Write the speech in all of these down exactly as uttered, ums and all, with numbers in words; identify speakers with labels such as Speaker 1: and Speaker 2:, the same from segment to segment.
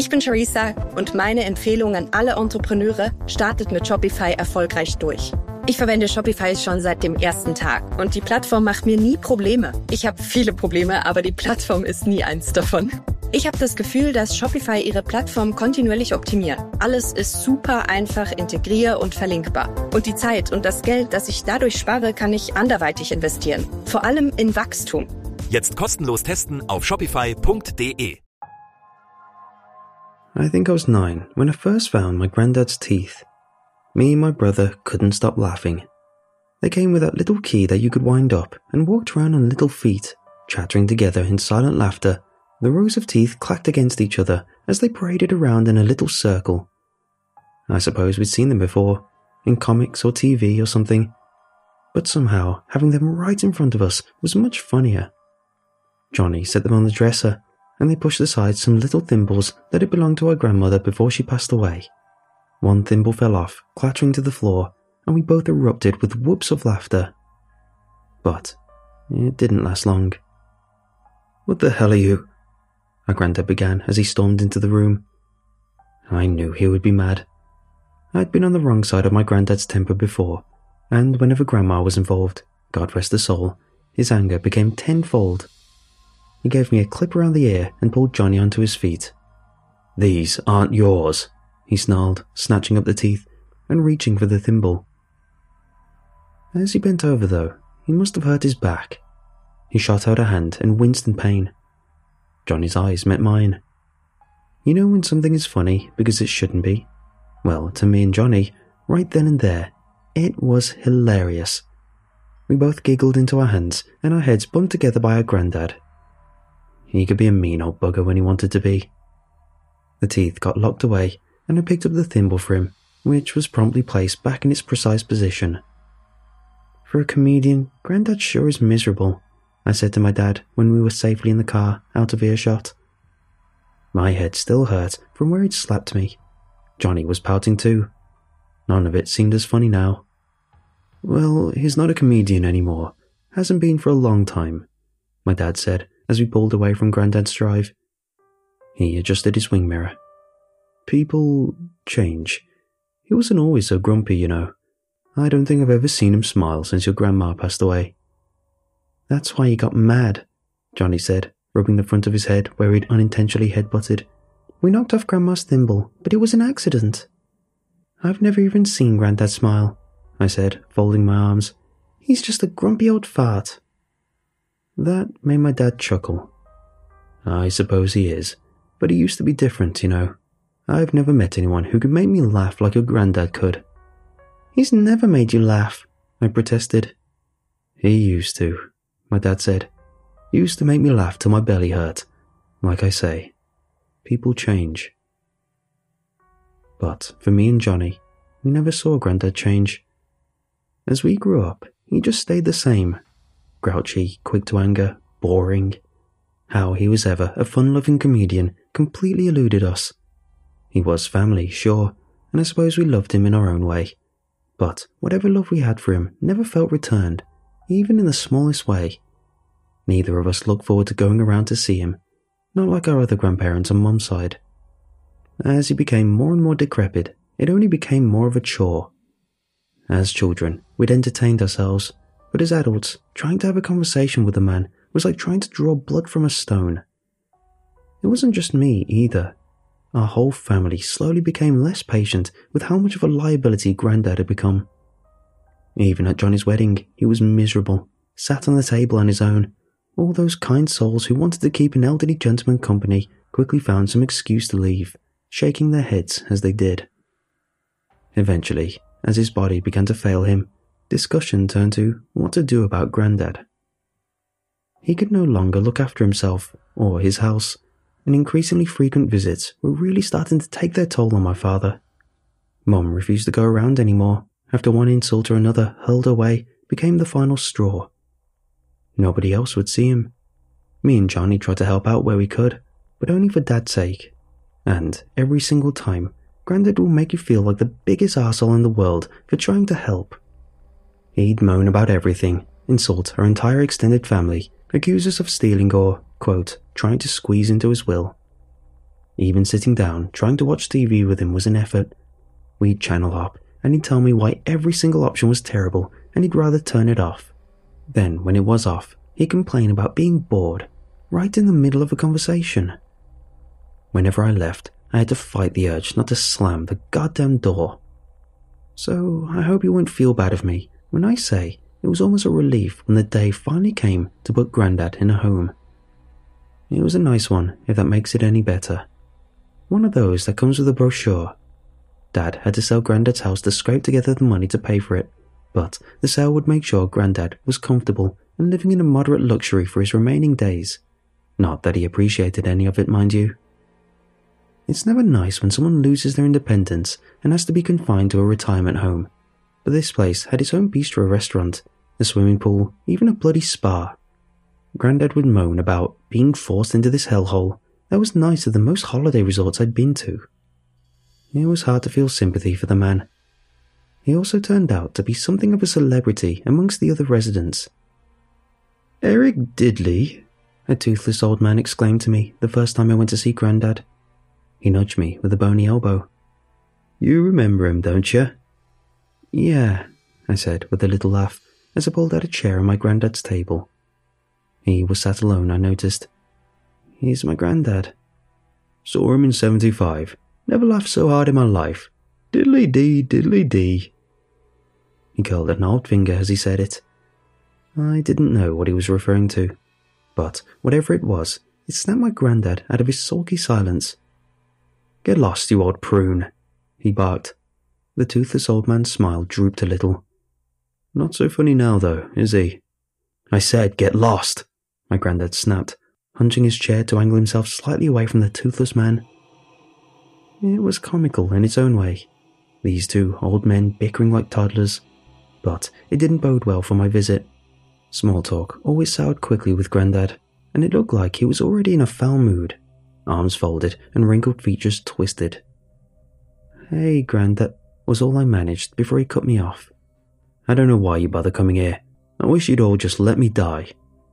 Speaker 1: Ich bin Charissa und meine Empfehlung an alle Entrepreneure: startet mit Shopify erfolgreich durch. Ich verwende Shopify schon seit dem ersten Tag und die Plattform macht mir nie Probleme. Ich habe viele Probleme, aber die Plattform ist nie eins davon. Ich habe das Gefühl, dass Shopify ihre Plattform kontinuierlich optimiert. Alles ist super einfach integrier- und verlinkbar. Und die Zeit und das Geld, das ich dadurch spare, kann ich anderweitig investieren. Vor allem in Wachstum.
Speaker 2: Jetzt kostenlos testen auf shopify punkt de.
Speaker 3: I think I was nine when I first found my granddad's teeth. Me and my brother couldn't stop laughing. They came with that little key that you could wind up and walked around on little feet, chattering together in silent laughter. The rows of teeth clacked against each other as they paraded around in a little circle. I suppose we'd seen them before, in comics or T V or something, but somehow having them right in front of us was much funnier. Johnny set them on the dresser, and they pushed aside some little thimbles that had belonged to our grandmother before she passed away. One thimble fell off, clattering to the floor, and we both erupted with whoops of laughter. But it didn't last long. "What the hell are you?" our granddad began as he stormed into the room. I knew he would be mad. I'd been on the wrong side of my granddad's temper before, and whenever Grandma was involved, God rest her soul, his anger became tenfold. He gave me a clip around the ear and pulled Johnny onto his feet. "These aren't yours," he snarled, snatching up the teeth and reaching for the thimble. As he bent over, though, he must have hurt his back. He shot out a hand and winced in pain. Johnny's eyes met mine. You know when something is funny because it shouldn't be? Well, to me and Johnny, right then and there, it was hilarious. We both giggled into our hands and our heads bumped together by our granddad. He could be a mean old bugger when he wanted to be. The teeth got locked away and I picked up the thimble for him, which was promptly placed back in its precise position. "For a comedian, Grandad sure is miserable," I said to my dad when we were safely in the car, out of earshot. My head still hurt from where he'd slapped me. Johnny was pouting too. None of it seemed as funny now. "Well, he's not a comedian anymore. Hasn't been for a long time," my dad said as we pulled away from Grandad's drive. He adjusted his wing mirror. "People change. He wasn't always so grumpy, you know. I don't think I've ever seen him smile since your grandma passed away." "That's why he got mad," Johnny said, rubbing the front of his head where he'd unintentionally headbutted. "We knocked off Grandma's thimble, but it was an accident." "I've never even seen Grandad smile," I said, folding my arms. "He's just a grumpy old fart." That made my dad chuckle. "I suppose he is, but he used to be different, you know. I've never met anyone who could make me laugh like your granddad could." "He's never made you laugh," I protested. "He used to," my dad said. "He used to make me laugh till my belly hurt. Like I say, people change." But for me and Johnny, we never saw Grandad change. As we grew up, he just stayed the same. Grouchy, quick to anger, boring. How he was ever a fun-loving comedian completely eluded us. He was family, sure, and I suppose we loved him in our own way. But whatever love we had for him never felt returned, even in the smallest way. Neither of us looked forward to going around to see him, not like our other grandparents on Mum's side. As he became more and more decrepit, it only became more of a chore. As children, we'd entertained ourselves, but as adults, trying to have a conversation with the man was like trying to draw blood from a stone. It wasn't just me either. Our whole family slowly became less patient with how much of a liability Grandad had become. Even at Johnny's wedding, he was miserable, sat on the table on his own. All those kind souls who wanted to keep an elderly gentleman company quickly found some excuse to leave, shaking their heads as they did. Eventually, as his body began to fail him, discussion turned to what to do about Grandad. He could no longer look after himself or his house, and increasingly frequent visits were really starting to take their toll on my father. Mum refused to go around anymore, after one insult or another hurled her way became the final straw. Nobody else would see him. Me and Johnny tried to help out where we could, but only for Dad's sake. And every single time, Grandad will make you feel like the biggest arsehole in the world for trying to help. He'd moan about everything, insult our entire extended family, accuse us of stealing or, quote, trying to squeeze into his will. Even sitting down, trying to watch T V with him was an effort. We'd channel hop, and he'd tell me why every single option was terrible and he'd rather turn it off. Then, when it was off, he'd complain about being bored, right in the middle of a conversation. Whenever I left, I had to fight the urge not to slam the goddamn door. So, I hope you won't feel bad of me when I say it was almost a relief when the day finally came to put Grandad in a home. It was a nice one, if that makes it any better. One of those that comes with a brochure. Dad had to sell Grandad's house to scrape together the money to pay for it, but the sale would make sure Grandad was comfortable and living in a moderate luxury for his remaining days. Not that he appreciated any of it, mind you. It's never nice when someone loses their independence and has to be confined to a retirement home, but this place had its own bistro restaurant, a swimming pool, even a bloody spa. Grandad would moan about being forced into this hellhole that was nicer than most holiday resorts I'd been to. It was hard to feel sympathy for the man. He also turned out to be something of a celebrity amongst the other residents. "Eric Diddley," a toothless old man exclaimed to me the first time I went to see Grandad. He nudged me with a bony elbow. "You remember him, don't you?" "Yeah," I said with a little laugh as I pulled out a chair on my Grandad's table. He was sat alone, I noticed. "He's my Grandad." "Saw him in seventy-five. Never laughed so hard in my life. Diddly-dee, diddly-dee." He curled an old finger as he said it. I didn't know what he was referring to, but whatever it was, it snapped my Grandad out of his sulky silence. "Get lost, you old prune," he barked. The toothless old man's smile drooped a little. "Not so funny now, though, is he?" "I said get lost," my Grandad snapped, hunching his chair to angle himself slightly away from the toothless man. It was comical in its own way, these two old men bickering like toddlers, but it didn't bode well for my visit. Small talk always soured quickly with Grandad, and it looked like he was already in a foul mood, arms folded and wrinkled features twisted. "Hey, Grandad," was all I managed before he cut me off. "I don't know why you bother coming here. I wish you'd all just let me die."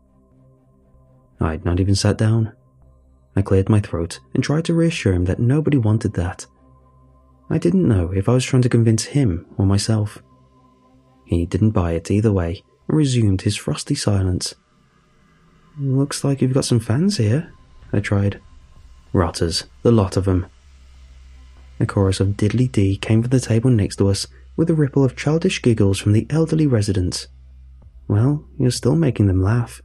Speaker 3: I'd not even sat down. I cleared my throat and tried to reassure him that nobody wanted that. I didn't know if I was trying to convince him or myself. He didn't buy it either way and resumed his frosty silence. "Looks like you've got some fans here," I tried. "Rotters, the lot of them." A chorus of diddly-dee came from the table next to us, with a ripple of childish giggles from the elderly residents. Well, you're still making them laugh.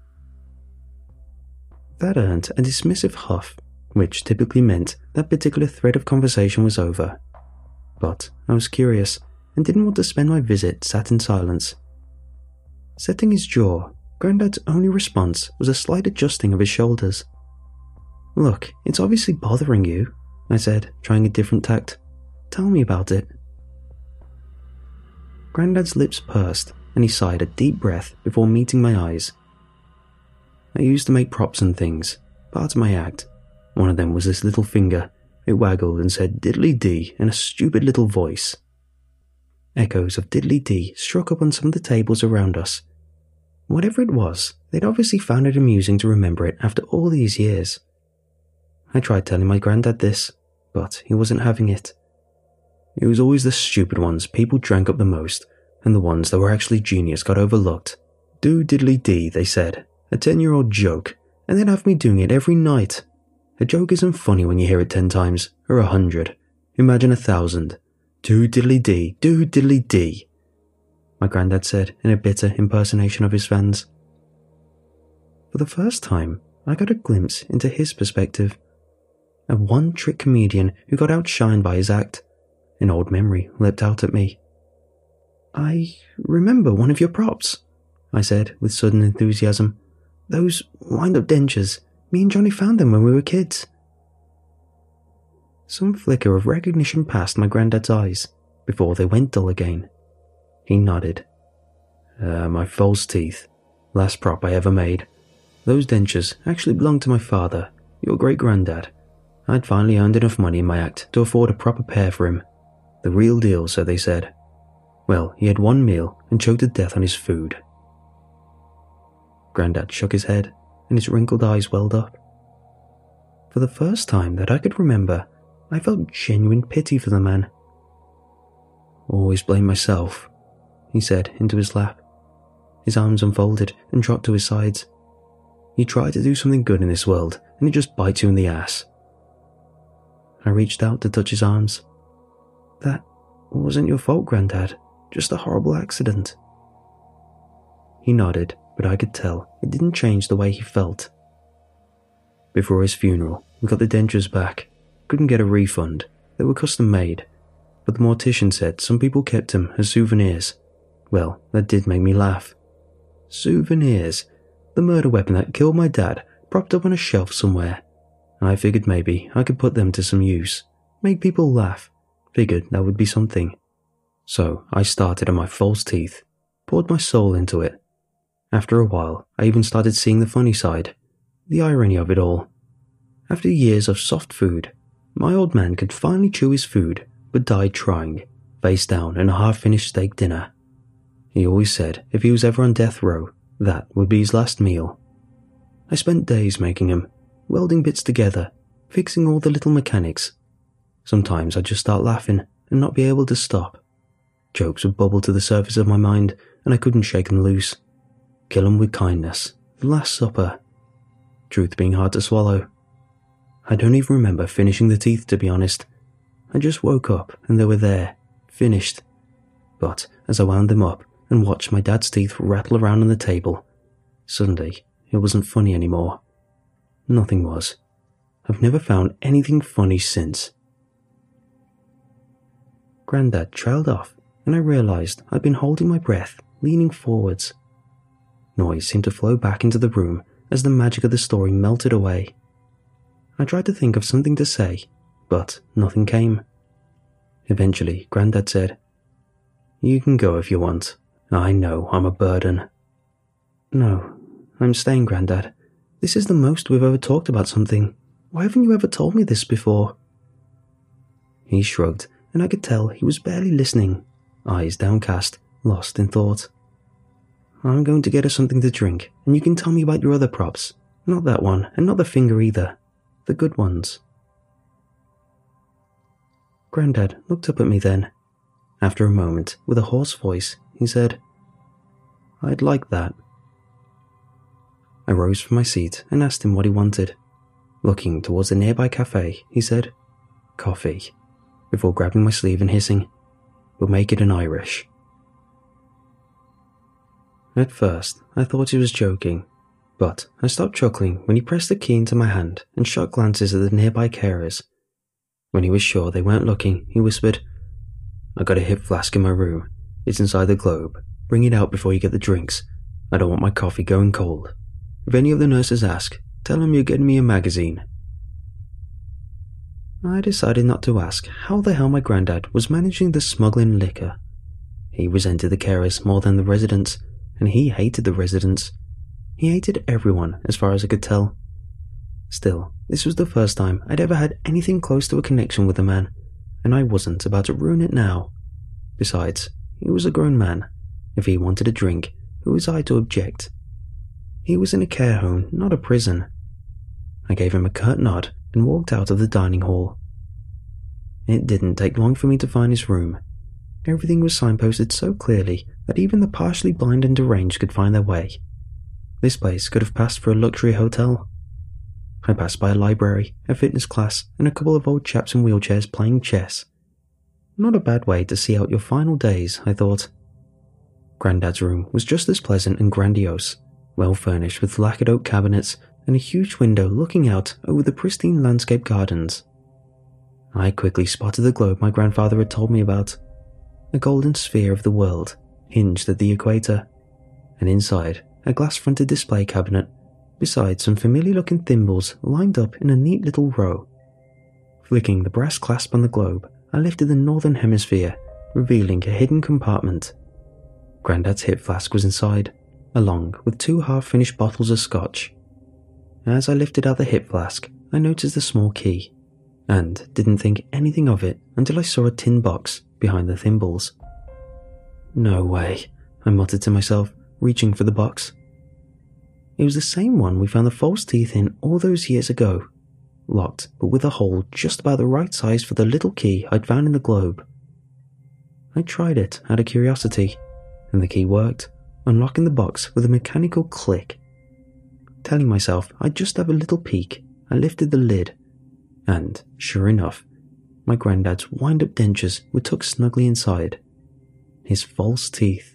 Speaker 3: That earned a dismissive huff, which typically meant that particular thread of conversation was over. But I was curious, and didn't want to spend my visit sat in silence. Setting his jaw, Grandad's only response was a slight adjusting of his shoulders. "Look, it's obviously bothering you," I said, trying a different tact. "Tell me about it." Grandad's lips pursed, and he sighed a deep breath before meeting my eyes. "I used to make props and things, part of my act. One of them was this little finger. It waggled and said diddly-dee in a stupid little voice." Echoes of diddly-dee struck up on some of the tables around us. Whatever it was, they'd obviously found it amusing to remember it after all these years. I tried telling my Grandad this, but he wasn't having it. It was always the stupid ones people drank up the most, and the ones that were actually genius got overlooked. "Do diddly-dee," they said. A ten-year-old joke, and they'd have me doing it every night. A joke isn't funny when you hear it ten times, or a hundred. Imagine a thousand. "Do diddly-dee, do diddly-dee," my Grandad said in a bitter impersonation of his fans. For the first time, I got a glimpse into his perspective. A one-trick comedian who got outshined by his act. An old memory leapt out at me. "I remember one of your props," I said with sudden enthusiasm. "Those wind-up dentures. Me and Johnny found them when we were kids." Some flicker of recognition passed my Grandad's eyes before they went dull again. He nodded. Uh, my false teeth. Last prop I ever made. Those dentures actually belonged to my father, your great-granddad. I'd finally earned enough money in my act to afford a proper pair for him. The real deal, so they said. Well, he had one meal and choked to death on his food. Grandad shook his head, and his wrinkled eyes welled up. For the first time that I could remember, I felt genuine pity for the man. "Always blame myself," he said into his lap. His arms unfolded and dropped to his sides. "You try to do something good in this world, and it just bites you in the ass." I reached out to touch his arms. "That wasn't your fault, Grandad. Just a horrible accident." He nodded, but I could tell it didn't change the way he felt. Before his funeral, we got the dentures back. Couldn't get a refund. They were custom made, but the mortician said some people kept them as souvenirs. Well, that did make me laugh. Souvenirs. The murder weapon that killed my dad propped up on a shelf somewhere. I figured maybe I could put them to some use. Make people laugh. Figured that would be something. So I started on my false teeth. Poured my soul into it. After a while, I even started seeing the funny side. The irony of it all. After years of soft food, my old man could finally chew his food, but died trying, face down in a half-finished steak dinner. He always said if he was ever on death row, that would be his last meal. I spent days making him, welding bits together, fixing all the little mechanics. Sometimes I'd just start laughing and not be able to stop. Jokes would bubble to the surface of my mind, and I couldn't shake them loose. Kill 'em with kindness, the Last Supper. Truth being hard to swallow. I don't even remember finishing the teeth, to be honest. I just woke up and they were there, finished. But as I wound them up and watched my dad's teeth rattle around on the table, suddenly it wasn't funny anymore. Nothing was. I've never found anything funny since. Grandad trailed off, and I realized I'd been holding my breath, leaning forwards. Noise seemed to flow back into the room as the magic of the story melted away. I tried to think of something to say, but nothing came. Eventually, Grandad said, "You can go if you want. I know I'm a burden." "No, I'm staying, Grandad. This is the most we've ever talked about something. Why haven't you ever told me this before?" He shrugged, and I could tell he was barely listening, eyes downcast, lost in thought. "I'm going to get us something to drink, and you can tell me about your other props. Not that one, and not the finger either. The good ones." Grandad looked up at me then. After a moment, with a hoarse voice, he said, "I'd like that." I rose from my seat and asked him what he wanted. Looking towards a nearby cafe, he said, "Coffee," before grabbing my sleeve and hissing, "We'll make it an Irish." At first, I thought he was joking, but I stopped chuckling when he pressed the key into my hand and shot glances at the nearby carers. When he was sure they weren't looking, he whispered, "I got a hip flask in my room. It's inside the globe. Bring it out before you get the drinks. I don't want my coffee going cold. If any of the nurses ask, tell them you're getting me a magazine." I decided not to ask how the hell my Grandad was managing the smuggling liquor. He resented the carers more than the residents, and he hated the residents. He hated everyone, as far as I could tell. Still, this was the first time I'd ever had anything close to a connection with a man, and I wasn't about to ruin it now. Besides, he was a grown man. If he wanted a drink, who was I to object? He was in a care home, not a prison. I gave him a curt nod and walked out of the dining hall. It didn't take long for me to find his room. Everything was signposted so clearly that even the partially blind and deranged could find their way. This place could have passed for a luxury hotel. I passed by a library, a fitness class, and a couple of old chaps in wheelchairs playing chess. Not a bad way to see out your final days, I thought. Grandad's room was just as pleasant and grandiose, well furnished with lacquered oak cabinets and a huge window looking out over the pristine landscape gardens. I quickly spotted the globe my grandfather had told me about, a golden sphere of the world, hinged at the equator, and inside a glass-fronted display cabinet, beside some familiar-looking thimbles lined up in a neat little row. Flicking the brass clasp on the globe, I lifted the northern hemisphere, revealing a hidden compartment. Grandad's hip flask was inside, along with two half-finished bottles of scotch. As I lifted out the hip flask, I noticed the small key, and didn't think anything of it until I saw a tin box behind the thimbles. "No way," I muttered to myself, reaching for the box. It was the same one we found the false teeth in all those years ago. locked but with a hole just about the right size for the little key I'd found in the globe. I tried it out of curiosity, and the key worked, unlocking the box with a mechanical click. Telling myself I'd just have a little peek, I lifted the lid, and, sure enough, my granddad's wind-up dentures were tucked snugly inside. His false teeth.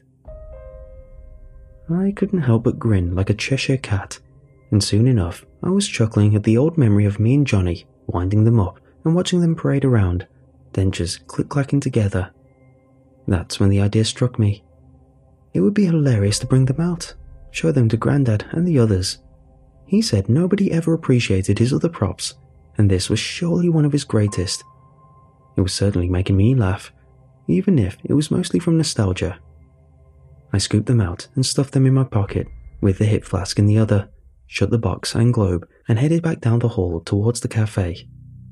Speaker 3: I couldn't help but grin like a Cheshire cat, and soon enough I was chuckling at the old memory of me and Johnny winding them up and watching them parade around, dentures click-clacking together. That's when the idea struck me. It would be hilarious to bring them out, show them to Grandad and the others. He said nobody ever appreciated his other props, and this was surely one of his greatest. It was certainly making me laugh, even if it was mostly from nostalgia. I scooped them out and stuffed them in my pocket, with the hip flask in the other, shut the box and globe, and headed back down the hall towards the cafe.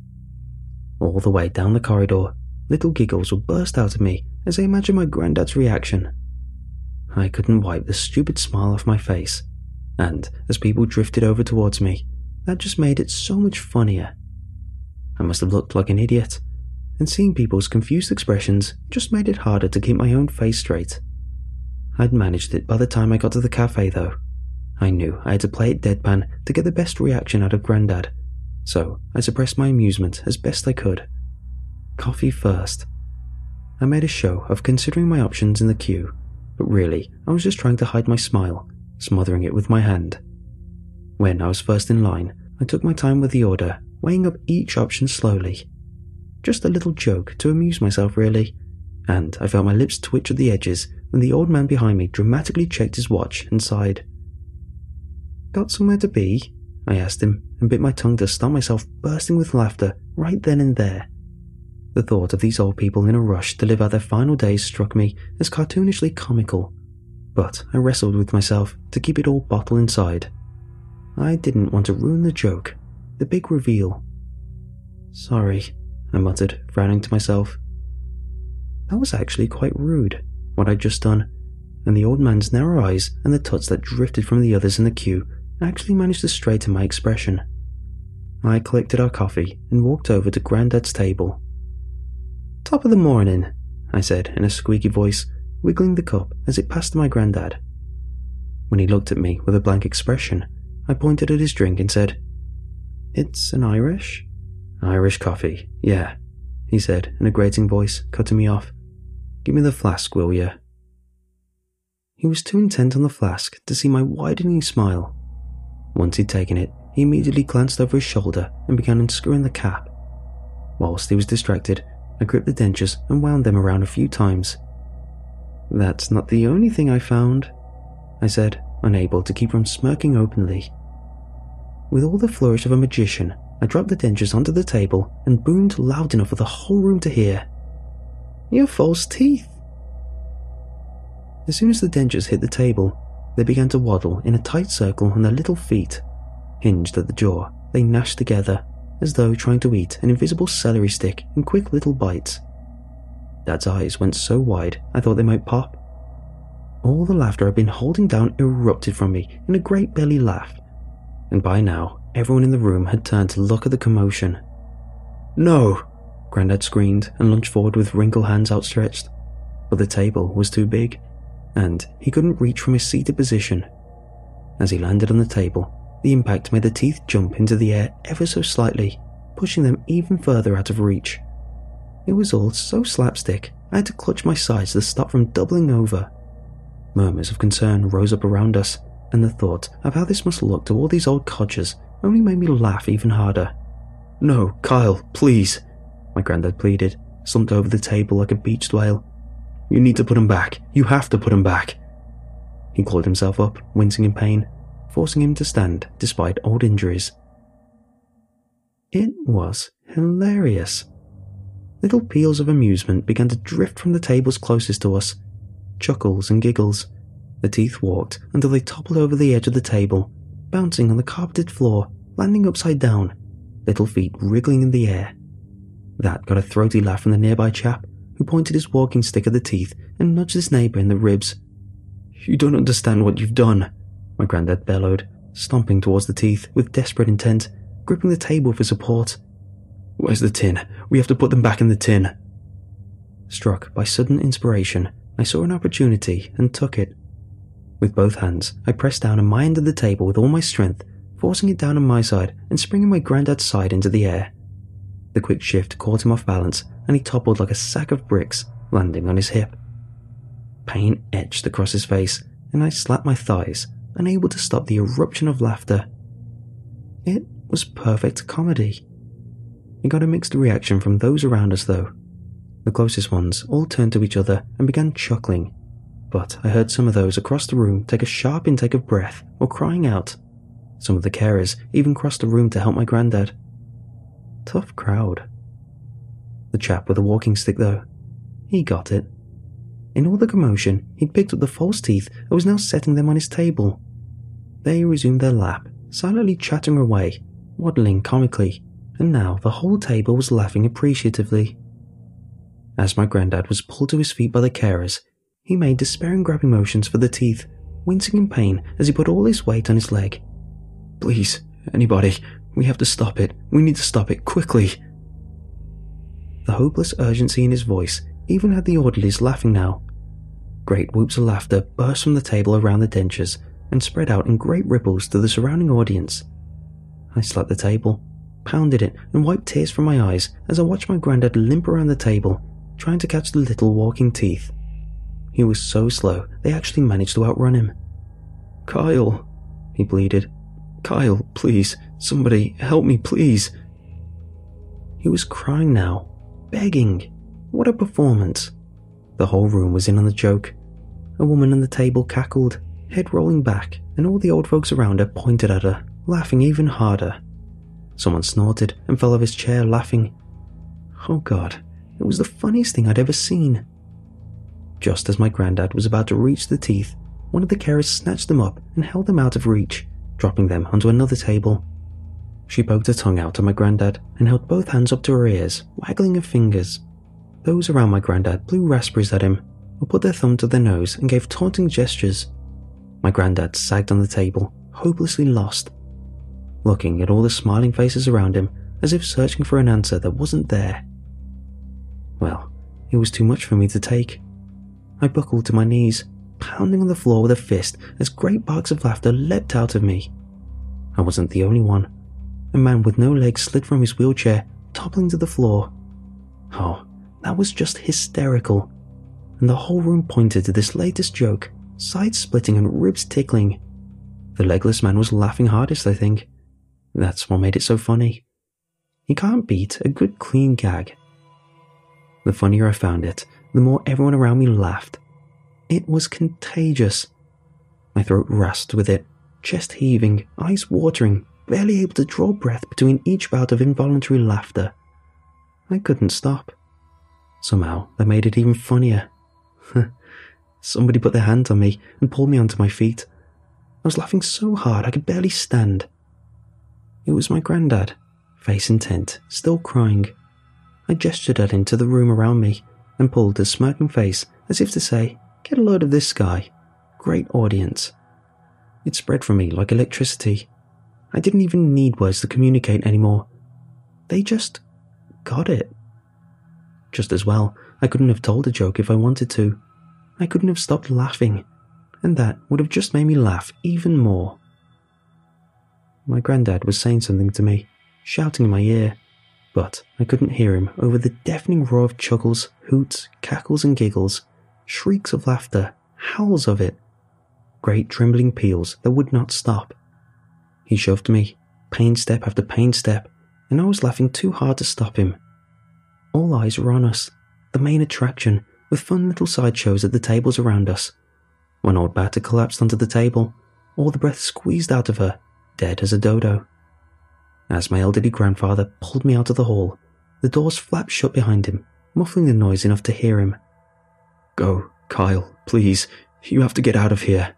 Speaker 3: All the way down the corridor, little giggles would burst out of me as I imagined my granddad's reaction. I couldn't wipe the stupid smile off my face, and as people drifted over towards me, that just made it so much funnier. I must have looked like an idiot, and seeing people's confused expressions just made it harder to keep my own face straight. I'd managed it by the time I got to the cafe though. I knew I had to play it deadpan to get the best reaction out of Grandad, so I suppressed my amusement as best I could. Coffee first. I made a show of considering my options in the queue, but really I was just trying to hide my smile, smothering it with my hand. When I was first in line, I took my time with the order, weighing up each option slowly. Just a little joke to amuse myself really, and I felt my lips twitch at the edges when the old man behind me dramatically checked his watch and sighed. "Got somewhere to be?" I asked him, and bit my tongue to stop myself bursting with laughter right then and there. The thought of these old people in a rush to live out their final days struck me as cartoonishly comical, but I wrestled with myself to keep it all bottled inside. I didn't want to ruin the joke, the big reveal. "Sorry," I muttered, frowning to myself. That was actually quite rude, what I'd just done, and the old man's narrow eyes and the tuts that drifted from the others in the queue actually managed to straighten my expression. I collected our coffee and walked over to Grandad's table. "Top of the morning," I said in a squeaky voice, wiggling the cup as it passed to my Grandad. When he looked at me with a blank expression, I pointed at his drink and said, "It's an Irish?" "Irish coffee, yeah," he said in a grating voice, cutting me off. "Give me the flask, will ya?" He was too intent on the flask to see my widening smile. Once he'd taken it, he immediately glanced over his shoulder and began unscrewing the cap. Whilst he was distracted, I gripped the dentures and wound them around a few times. "That's not the only thing I found," I said, unable to keep from smirking openly. With all the flourish of a magician, I dropped the dentures onto the table and boomed loud enough for the whole room to hear. "Your false teeth!" As soon as the dentures hit the table, they began to waddle in a tight circle on their little feet. Hinged at the jaw, they gnashed together, as though trying to eat an invisible celery stick in quick little bites. Dad's eyes went so wide I thought they might pop. All the laughter I'd been holding down erupted from me in a great belly laugh, and by now everyone in the room had turned to look at the commotion. "No!" Grandad screamed and lunged forward with wrinkled hands outstretched, but the table was too big, and he couldn't reach from his seated position. As he landed on the table, the impact made the teeth jump into the air ever so slightly, pushing them even further out of reach. It was all so slapstick, I had to clutch my sides to stop from doubling over. Murmurs of concern rose up around us, and the thought of how this must look to all these old codgers only made me laugh even harder. "No, Kyle, please," my Grandad pleaded, slumped over the table like a beached whale. "You need to put him back. You have to put him back." He clawed himself up, wincing in pain, forcing him to stand despite old injuries. It was hilarious. Little peals of amusement began to drift from the tables closest to us. Chuckles and giggles. The teeth walked until they toppled over the edge of the table, bouncing on the carpeted floor, landing upside down, little feet wriggling in the air. That got a throaty laugh from the nearby chap, who pointed his walking stick at the teeth and nudged his neighbour in the ribs. "You don't understand what you've done," my Grandad bellowed, stomping towards the teeth with desperate intent, gripping the table for support. "Where's the tin? We have to put them back in the tin." Struck by sudden inspiration, I saw an opportunity and took it. With both hands, I pressed down on my end of the table with all my strength, forcing it down on my side and springing my granddad's side into the air. The quick shift caught him off balance, and he toppled like a sack of bricks, landing on his hip. Pain etched across his face, and I slapped my thighs, unable to stop the eruption of laughter. It was perfect comedy. It got a mixed reaction from those around us, though. The closest ones all turned to each other and began chuckling, but I heard some of those across the room take a sharp intake of breath or crying out. Some of the carers even crossed the room to help my granddad. Tough crowd. The chap with the walking stick, though, he got it. In all the commotion, he'd picked up the false teeth and was now setting them on his table. They resumed their lap, silently chattering away, waddling comically, and now the whole table was laughing appreciatively. As my granddad was pulled to his feet by the carers, he made despairing grabbing motions for the teeth, wincing in pain as he put all his weight on his leg. "Please, anybody, we have to stop it. We need to stop it, quickly." The hopeless urgency in his voice even had the orderlies laughing now. Great whoops of laughter burst from the table around the dentures and spread out in great ripples to the surrounding audience. I slapped the table, pounded it, and wiped tears from my eyes as I watched my granddad limp around the table, trying to catch the little walking teeth. He was so slow, they actually managed to outrun him. "Kyle," he bleated. "Kyle, please, somebody, help me, please." He was crying now, begging. What a performance. The whole room was in on the joke. A woman on the table cackled, head rolling back, and all the old folks around her pointed at her, laughing even harder. Someone snorted and fell off his chair, laughing. Oh God, it was the funniest thing I'd ever seen. Just as my granddad was about to reach the teeth, one of the carers snatched them up and held them out of reach, dropping them onto another table. She poked her tongue out at my granddad and held both hands up to her ears, waggling her fingers. Those around my granddad blew raspberries at him, or put their thumb to their nose and gave taunting gestures. My granddad sagged on the table, hopelessly lost, looking at all the smiling faces around him as if searching for an answer that wasn't there. Well, it was too much for me to take. I buckled to my knees, pounding on the floor with a fist as great barks of laughter leapt out of me. I wasn't the only one. A man with no legs slid from his wheelchair, toppling to the floor. Oh, that was just hysterical, and the whole room pointed to this latest joke, sides splitting and ribs tickling. The legless man was laughing hardest, I think. That's what made it so funny. You can't beat a good clean gag. The funnier I found it, the more everyone around me laughed. It was contagious. My throat rasped with it, chest heaving, eyes watering, barely able to draw breath between each bout of involuntary laughter. I couldn't stop. Somehow, that made it even funnier. Somebody put their hand on me and pulled me onto my feet. I was laughing so hard I could barely stand. It was my granddad, face intent, still crying. I gestured at him to the room around me and pulled his smirking face as if to say, "Get a load of this guy. Great audience." It spread from me like electricity. I didn't even need words to communicate anymore. They just got it. Just as well, I couldn't have told a joke if I wanted to. I couldn't have stopped laughing, and that would have just made me laugh even more. My granddad was saying something to me, shouting in my ear, but I couldn't hear him over the deafening roar of chuckles, hoots, cackles and giggles, shrieks of laughter, howls of it, great trembling peals that would not stop. He shoved me, pain step after pain step, and I was laughing too hard to stop him. All eyes were on us, the main attraction, with fun little sideshows at the tables around us. One old batter collapsed onto the table, all the breath squeezed out of her, dead as a dodo. As my elderly grandfather pulled me out of the hall, the doors flapped shut behind him, muffling the noise enough to hear him. "Go, Kyle, please, you have to get out of here."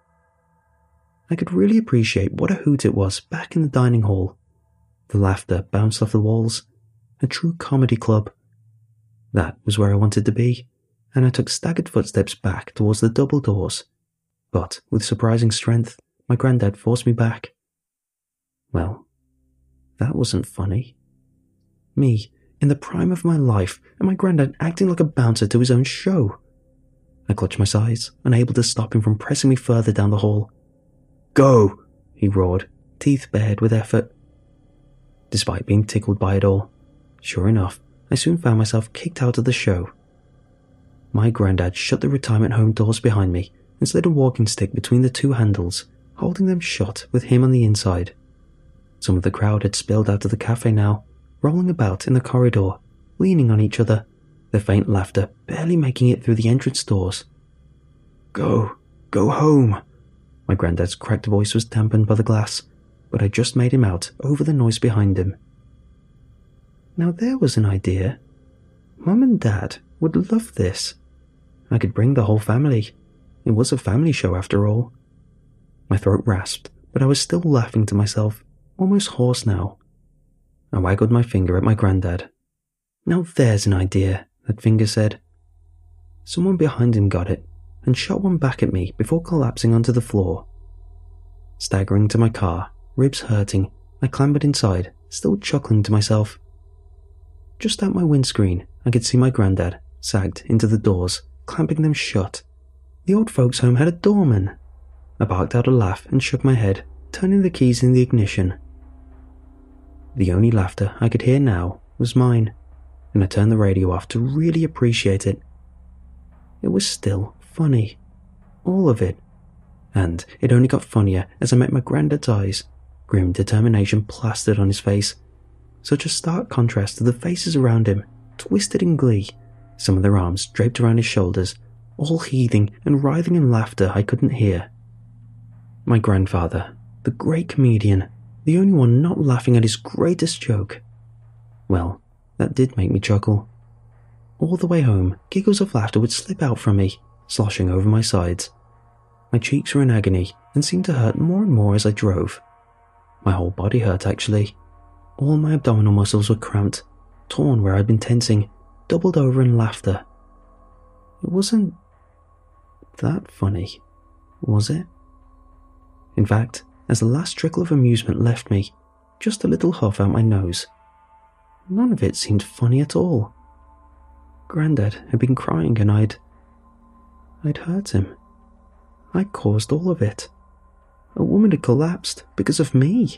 Speaker 3: I could really appreciate what a hoot it was back in the dining hall. The laughter bounced off the walls. A true comedy club. That was where I wanted to be, and I took staggered footsteps back towards the double doors. But with surprising strength, my granddad forced me back. Well, That wasn't funny. Me, in the prime of my life, and my granddad acting like a bouncer to his own show. I clutched my sides, unable to stop him from pressing me further down the hall. "Go!" he roared, teeth bared with effort. Despite being tickled by it all, sure enough, I soon found myself kicked out of the show. My granddad shut the retirement home doors behind me and slid a walking stick between the two handles, holding them shut with him on the inside. Some of the crowd had spilled out of the cafe now, rolling about in the corridor, leaning on each other, their faint laughter barely making it through the entrance doors. "Go, go home." My granddad's cracked voice was dampened by the glass, but I just made him out over the noise behind him. Now there was an idea. Mum and Dad would love this. I could bring the whole family. It was a family show after all. My throat rasped, but I was still laughing to myself, almost hoarse now. I waggled my finger at my granddad. "Now there's an idea," that finger said. Someone behind him got it, and shot one back at me before collapsing onto the floor. Staggering to my car, ribs hurting, I clambered inside, still chuckling to myself. Just out my windscreen, I could see my granddad, sagged into the doors, clamping them shut. The old folks' home had a doorman. I barked out a laugh and shook my head, turning the keys in the ignition. The only laughter I could hear now was mine, and I turned the radio off to really appreciate it. It was still funny. All of it. And it only got funnier as I met my granddad's eyes, grim determination plastered on his face. Such a stark contrast to the faces around him, twisted in glee, some of their arms draped around his shoulders, all heaving and writhing in laughter I couldn't hear. My grandfather, the great comedian, the only one not laughing at his greatest joke. Well, that did make me chuckle. All the way home, giggles of laughter would slip out from me, sloshing over my sides. My cheeks were in agony and seemed to hurt more and more as I drove. My whole body hurt, actually. All my abdominal muscles were cramped, torn where I'd been tensing, doubled over in laughter. It wasn't that funny, was it? In fact, as the last trickle of amusement left me, just a little huff out my nose. None of it seemed funny at all. Grandad had been crying and I'd... I'd hurt him. I caused all of it. A woman had collapsed because of me.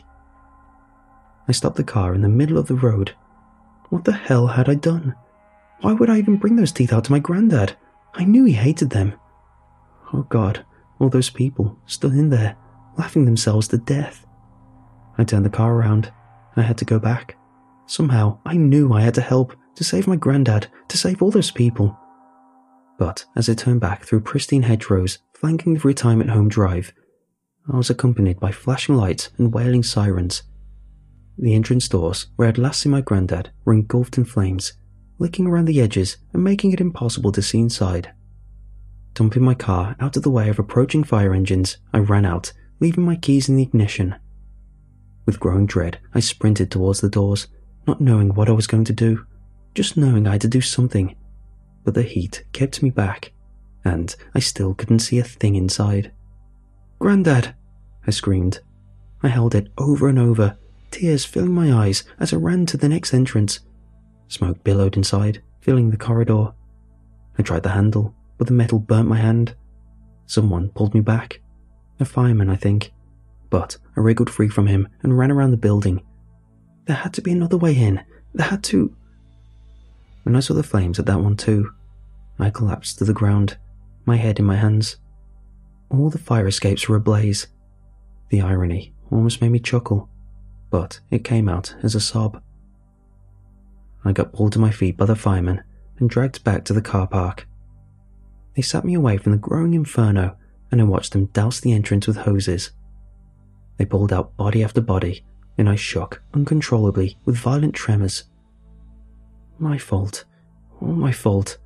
Speaker 3: I stopped the car in the middle of the road. What the hell had I done? Why would I even bring those teeth out to my granddad? I knew he hated them. Oh God, all those people still in there, laughing themselves to death. I turned the car around. I had to go back. Somehow, I knew I had to help, to save my granddad, to save all those people. But as I turned back through pristine hedgerows flanking the retirement home drive, I was accompanied by flashing lights and wailing sirens. The entrance doors, where I'd last seen my granddad, were engulfed in flames, licking around the edges and making it impossible to see inside. Dumping my car out of the way of approaching fire engines, I ran out, leaving my keys in the ignition. With growing dread, I sprinted towards the doors, not knowing what I was going to do, just knowing I had to do something. But the heat kept me back, and I still couldn't see a thing inside. "Grandad!" I screamed. I held it over and over, tears filling my eyes as I ran to the next entrance. Smoke billowed inside, filling the corridor. I tried the handle, but the metal burnt my hand. Someone pulled me back. A fireman, I think. But I wriggled free from him and ran around the building. There had to be another way in. There had to... When I saw the flames at that one too, I collapsed to the ground, my head in my hands. All the fire escapes were ablaze. The irony almost made me chuckle, but it came out as a sob. I got pulled to my feet by the firemen and dragged back to the car park. They sat me away from the growing inferno, and I watched them douse the entrance with hoses. They pulled out body after body, and I shook uncontrollably with violent tremors. My fault. All my fault.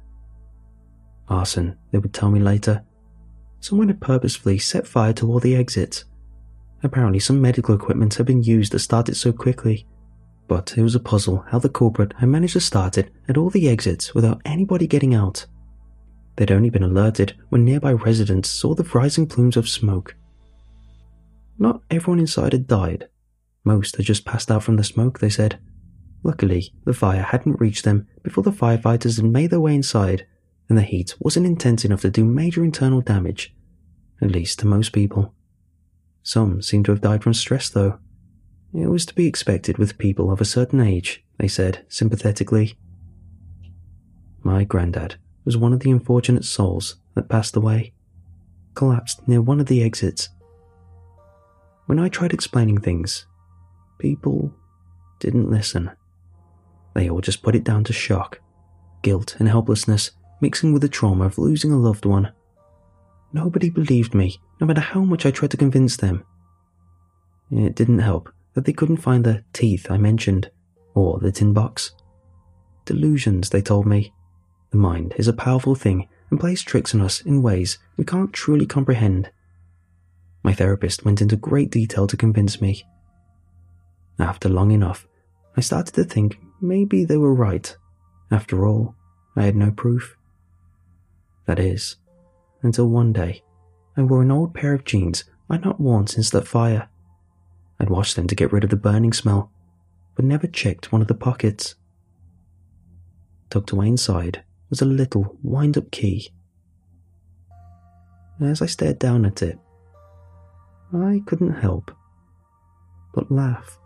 Speaker 3: Arson, they would tell me later. Someone had purposefully set fire to all the exits. Apparently some medical equipment had been used to start it so quickly, but it was a puzzle how the culprit had managed to start it at all the exits without anybody getting out. They'd only been alerted when nearby residents saw the rising plumes of smoke. Not everyone inside had died. Most had just passed out from the smoke, they said. Luckily, the fire hadn't reached them before the firefighters had made their way inside, and the heat wasn't intense enough to do major internal damage, at least to most people. Some seemed to have died from stress, though. It was to be expected with people of a certain age, they said sympathetically. My granddad was one of the unfortunate souls that passed away, collapsed near one of the exits. When I tried explaining things, people didn't listen. They all just put it down to shock, guilt and helplessness mixing with the trauma of losing a loved one. Nobody believed me, no matter how much I tried to convince them. It didn't help that they couldn't find the teeth I mentioned, or the tin box. Delusions, they told me. The mind is a powerful thing and plays tricks on us in ways we can't truly comprehend. My therapist went into great detail to convince me. After long enough, I started to think maybe they were right. After all, I had no proof. That is, until one day, I wore an old pair of jeans I'd not worn since that fire. I'd washed them to get rid of the burning smell, but never checked one of the pockets. Tucked away inside was a little wind-up key. As I stared down at it, I couldn't help but laugh.